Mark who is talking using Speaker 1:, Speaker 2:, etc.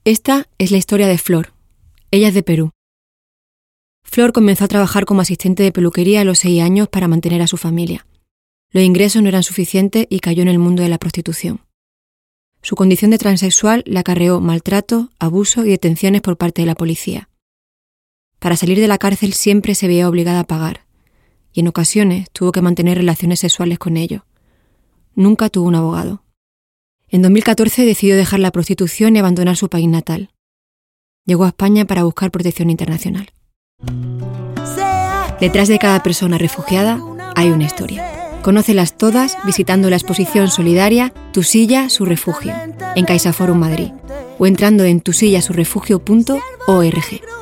Speaker 1: Esta es la historia de Flor. Ella es de Perú. Flor comenzó a trabajar como asistente de peluquería a los 6 años para mantener a su familia. Los ingresos no eran suficientes y cayó en el mundo de la prostitución. Su condición de transexual le acarreó maltrato, abuso y detenciones por parte de la policía. Para salir de la cárcel siempre se veía obligada a pagar, y en ocasiones tuvo que mantener relaciones sexuales con ellos. Nunca tuvo un abogado. En 2014 decidió dejar la prostitución y abandonar su país natal. Llegó a España para buscar protección internacional. Detrás de cada persona refugiada hay una historia. Conócelas todas visitando la exposición solidaria Tu Silla, Su Refugio, en CaixaForum Madrid, o entrando en tusillasurefugio.org.